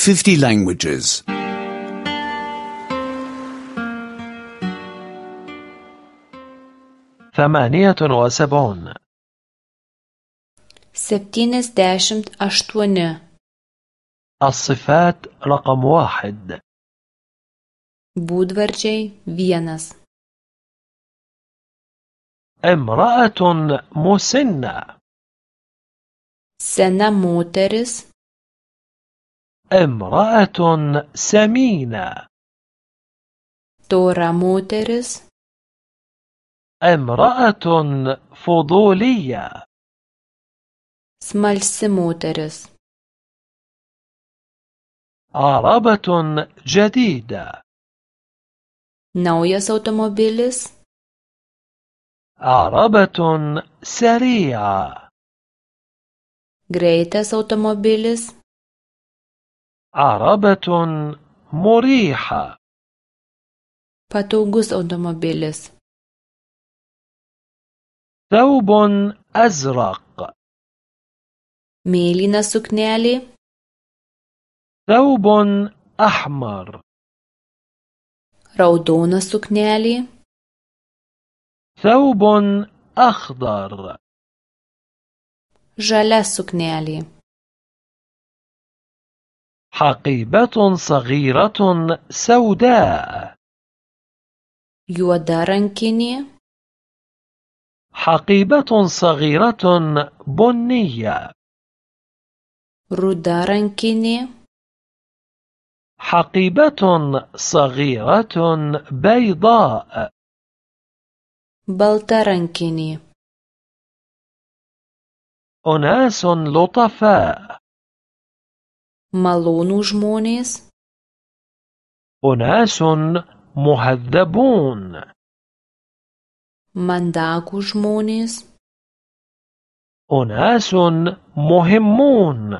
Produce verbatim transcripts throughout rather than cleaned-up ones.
fifty languages. ثمانية وسبعون. septyniasdešimt aštuoni. الصفات رقم واحد. būdvardžiai vienas. امرأة مسنة. sena moteris. امرأة سمينة. tora moteris. امرأة فضولية. smalsi moteris. عربة جديدة. naujas automobilis. عربة سريعة. greitas automobilis. عربة مريحة. patogus automobilis. ثوب أزرق. mėlyna suknelė. ثوب أحمر. raudona suknelė. ثوب أخضر. žalia suknelė. حقيبة صغيرة سوداء. juoda rankinė. حقيبة صغيرة بنية. ruda rankinė. حقيبة صغيرة بيضاء. balta rankinė. أناس لطفاء. malonūs žmonės. أناس مهذبون. mandagūs žmonės. أناس مهمون.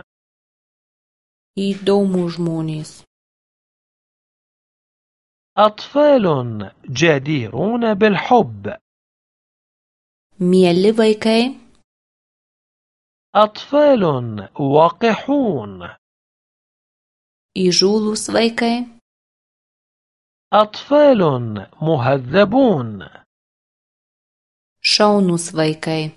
įdomūs žmonės. أطفال جديرون بالحب. mieli vaikai. أطفال وقحون. įžūlūs vaikai. أطفال مهذبون. šaunūs vaikai.